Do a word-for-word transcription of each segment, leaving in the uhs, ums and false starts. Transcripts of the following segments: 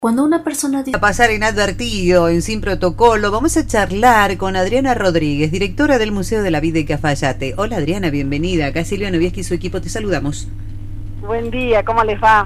Cuando una persona dice A pasar inadvertido, en Sin Protocolo, vamos a charlar con Adriana Rodríguez, directora del Museo de la Vida de Cafayate. Hola Adriana, bienvenida. Acá Silvia Novieski y su equipo te saludamos. Buen día, ¿cómo les va?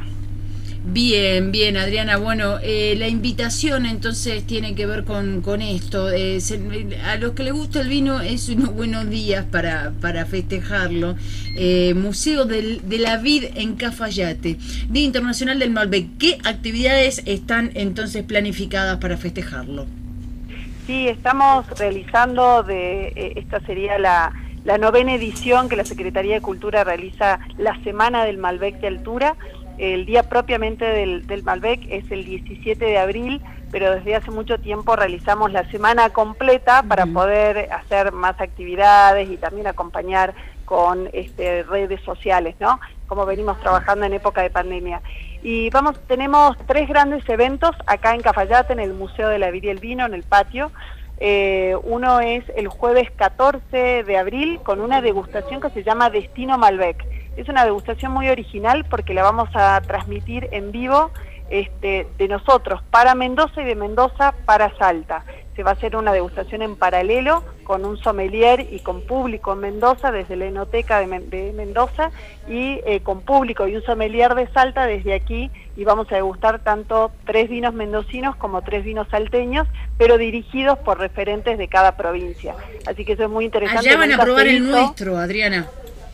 Bien, bien, Adriana. Bueno, eh, la invitación entonces tiene que ver con, con esto. Eh, se, a los que les gusta el vino es unos buenos días para, para festejarlo. Eh, Museo del, de la Vid en Cafayate, Día Internacional del Malbec. ¿Qué actividades están entonces planificadas para festejarlo? Sí, estamos realizando, de eh, esta sería la, la novena edición que la Secretaría de Cultura realiza la Semana del Malbec de Altura. El día propiamente del, del Malbec es el diecisiete de abril, pero desde hace mucho tiempo realizamos la semana completa para uh-huh. poder hacer más actividades y también acompañar con este, redes sociales, ¿no? Como venimos trabajando en época de pandemia. Y vamos, tenemos tres grandes eventos acá en Cafayate, en el Museo de la Vid y el Vino, en el patio. Eh, uno es el jueves catorce de abril con una degustación que se llama Destino Malbec. Es una degustación muy original porque la vamos a transmitir en vivo este, de nosotros para Mendoza y de Mendoza para Salta. Se va a hacer una degustación en paralelo con un sommelier y con público en Mendoza desde la Enoteca de, Men de Mendoza y eh, con público y un sommelier de Salta desde aquí, y vamos a degustar tanto tres vinos mendocinos como tres vinos salteños, pero dirigidos por referentes de cada provincia. Así que eso es muy interesante. Allá van a probar el nuestro, Adriana.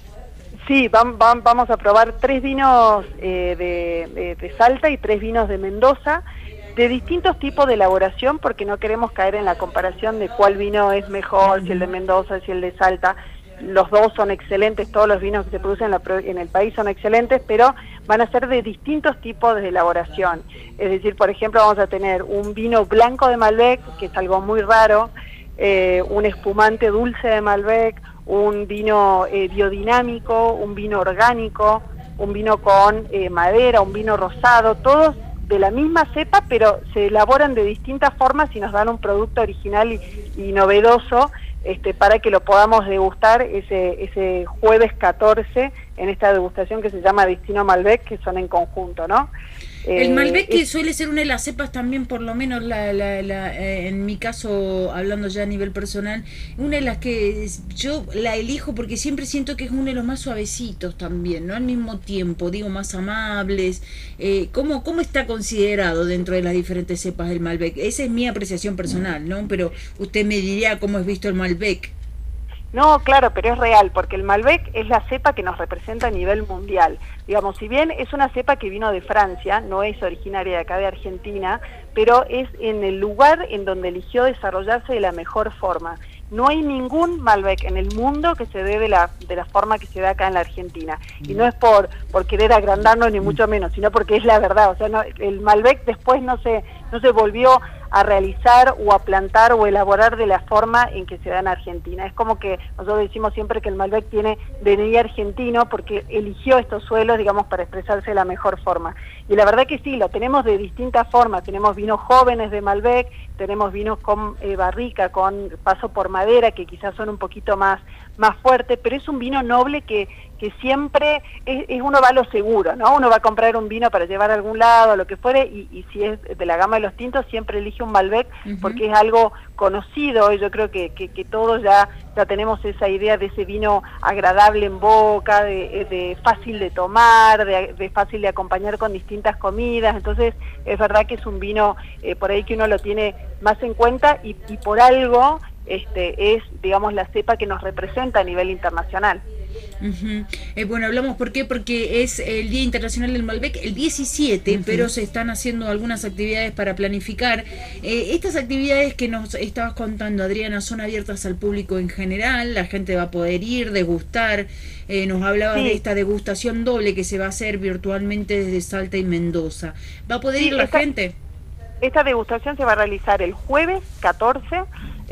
Sí, van, van, vamos a probar tres vinos eh, de, de, de Salta y tres vinos de Mendoza, de distintos tipos de elaboración, porque no queremos caer en la comparación de cuál vino es mejor, si el de Mendoza, si el de Salta. Los dos son excelentes, todos los vinos que se producen en, la, en el país son excelentes, pero van a ser de distintos tipos de elaboración. Es decir, por ejemplo, vamos a tener un vino blanco de Malbec, que es algo muy raro, eh, un espumante dulce de Malbec, un vino eh, biodinámico, un vino orgánico, un vino con eh, madera, un vino rosado, todos de la misma cepa, pero se elaboran de distintas formas y nos dan un producto original y, y novedoso este, para que lo podamos degustar ese, ese jueves catorce en esta degustación que se llama Destino Malbec, que son en conjunto, ¿no? El Malbec eh, que suele ser una de las cepas también, por lo menos la, la, la, eh, en mi caso, hablando ya a nivel personal, una de las que yo la elijo porque siempre siento que es uno de los más suavecitos también, ¿no? Al mismo tiempo, digo, más amables. Eh, ¿cómo, ¿Cómo está considerado dentro de las diferentes cepas del Malbec? Esa es mi apreciación personal, ¿no? Pero usted me diría cómo es visto el Malbec. No, claro, pero es real, porque el Malbec es la cepa que nos representa a nivel mundial. Digamos, si bien es una cepa que vino de Francia, no es originaria de acá de Argentina, pero es en el lugar en donde eligió desarrollarse de la mejor forma. No hay ningún Malbec en el mundo que se dé de la, de la forma que se da acá en la Argentina. Y no es por, por querer agrandarnos ni mucho menos, sino porque es la verdad. O sea, no, el Malbec después no se, no se volvió a realizar o a plantar o elaborar de la forma en que se da en Argentina. Es como que nosotros decimos siempre que el Malbec tiene D N I argentino porque eligió estos suelos, digamos, para expresarse de la mejor forma. Y la verdad que sí, lo tenemos de distintas formas. Tenemos vinos jóvenes de Malbec, tenemos vinos con eh, barrica, con paso por madera, que quizás son un poquito más, más fuertes, pero es un vino noble que, que siempre es, es uno va a lo seguro, ¿no? Uno va a comprar un vino para llevar a algún lado, lo que fuere, y, y si es de la gama de los tintos, siempre elige un Malbec, uh-huh. porque es algo conocido, y yo creo que, que, que todos ya, ya tenemos esa idea de ese vino agradable en boca, de, de fácil de tomar, de, de fácil de acompañar con distintas comidas. Entonces es verdad que es un vino eh, por ahí que uno lo tiene más en cuenta, y, y por algo este, es, digamos, la cepa que nos representa a nivel internacional. Uh-huh. eh, bueno, hablamos por qué, porque es el Día Internacional del Malbec el diecisiete, uh-huh. pero se están haciendo algunas actividades para planificar. Eh, estas actividades que nos estabas contando, Adriana, son abiertas al público en general, la gente va a poder ir, degustar. Eh, nos hablabas sí. de esta degustación doble que se va a hacer virtualmente desde Salta y Mendoza. ¿Va a poder sí, ir la esta, gente? Esta degustación se va a realizar el jueves catorce.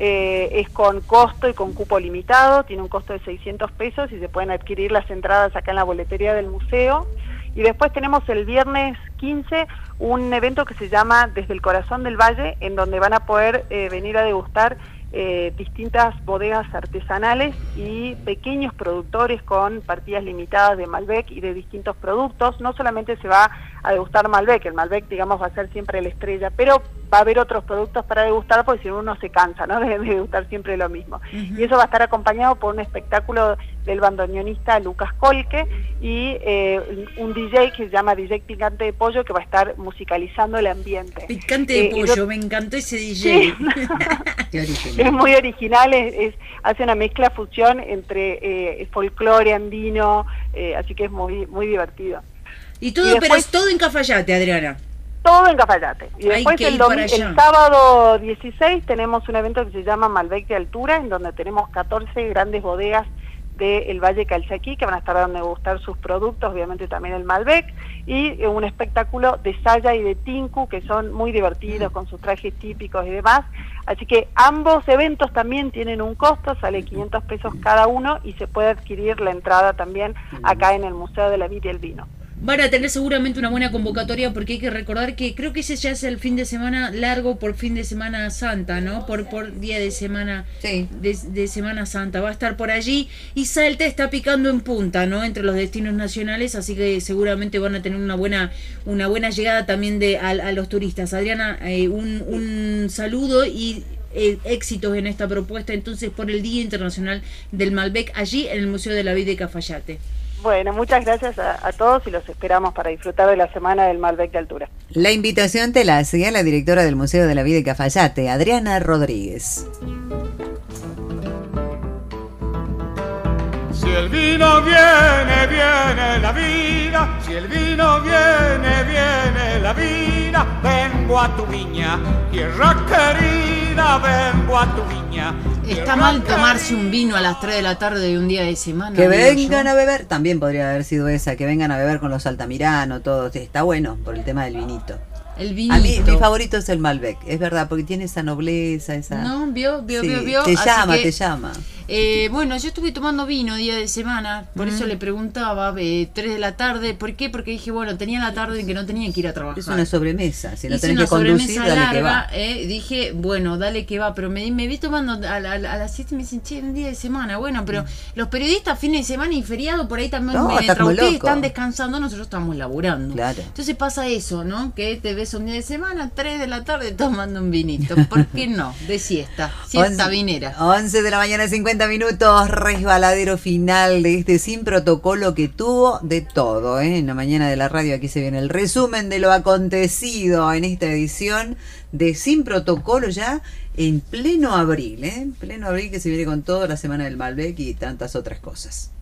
Eh, es con costo y con cupo limitado, tiene un costo de seiscientos pesos y se pueden adquirir las entradas acá en la boletería del museo. Y después tenemos el viernes quince un evento que se llama Desde el Corazón del Valle, en donde van a poder eh, venir a degustar eh, distintas bodegas artesanales y pequeños productores con partidas limitadas de Malbec y de distintos productos. No solamente se va a degustar Malbec. El Malbec, digamos, va a ser siempre la estrella, pero va a haber otros productos para degustar, porque si no uno se cansa, ¿no?, de, de degustar siempre lo mismo. Uh-huh. Y eso va a estar acompañado por un espectáculo del bandoneonista Lucas Colque y eh, un D J que se llama D J Picante de Pollo, que va a estar musicalizando el ambiente. Picante de eh, Pollo, yo... me encantó ese D J. Sí. Es muy original, es, es, hace una mezcla fusión entre eh, folclore andino, eh, así que es muy muy divertido. Y todo, y después, pero es todo en Cafayate, Adriana. Todo en Cafayate. Y después el, el sábado dieciséis tenemos un evento que se llama Malbec de Altura, en donde tenemos catorce grandes bodegas del Valle Calchaquí, que van a estar dando a degustar sus productos, obviamente también el Malbec, y un espectáculo de saya y de tinku, que son muy divertidos, con sus trajes típicos y demás. Así que ambos eventos también tienen un costo, sale quinientos pesos cada uno, y se puede adquirir la entrada también acá en el Museo de la Vid y el Vino. Van a tener seguramente una buena convocatoria, porque hay que recordar que creo que ese ya es el fin de semana largo por fin de Semana Santa, ¿no? Por por día de semana sí. de, de Semana Santa. Va a estar por allí, y Salta está picando en punta, ¿no?, entre los destinos nacionales, así que seguramente van a tener una buena una buena llegada también de a, a los turistas. Adriana, eh, un, un saludo y eh, éxitos en esta propuesta entonces por el Día Internacional del Malbec allí en el Museo de la Vid de Cafayate. Bueno, muchas gracias a, a todos, y los esperamos para disfrutar de la Semana del Malbec de Altura. La invitación te la hacía la directora del Museo de la Vid de Cafayate, Adriana Rodríguez. Si el vino viene, viene la vida. Si el vino viene, viene la vida. Vengo a tu viña, tierra querida, vengo a tu viña. Está mal tomarse un vino a las tres de la tarde de un día de semana. Que vengan yo. a beber, también podría haber sido esa, que vengan a beber con los Altamirano, todo. Está bueno por el tema del vinito. El vinito. A mí mi favorito es el Malbec, es verdad, porque tiene esa nobleza, esa... No, vio, vio, sí, vio, vio. Te llama, que, te llama. Eh, bueno, yo estuve tomando vino día de semana, por mm. eso le preguntaba, eh, tres de la tarde, ¿por qué? Porque dije, bueno, tenía la tarde en que no tenía que ir a trabajar. Es una sobremesa, si no Hice tenés que conducir, dale larga, que va. Eh, dije, bueno, dale que va, pero me, me vi tomando a, a, a las siete y me dicen, che, un día de semana, bueno, pero mm. los periodistas fines de semana y feriado, por ahí también, no, me, mientras ustedes loco. están descansando, nosotros estamos laburando. Claro. Entonces pasa eso, ¿no? Que te ves un día de semana, tres de la tarde tomando un vinito, ¿por qué no? De siesta, siesta once, vinera. once de la mañana, cincuenta minutos, resbaladero final de este Sin Protocolo, que tuvo de todo, ¿eh? En la mañana de la radio aquí se viene el resumen de lo acontecido en esta edición de Sin Protocolo, ya en pleno abril, ¿eh? En pleno abril, que se viene con toda la Semana del Malbec y tantas otras cosas.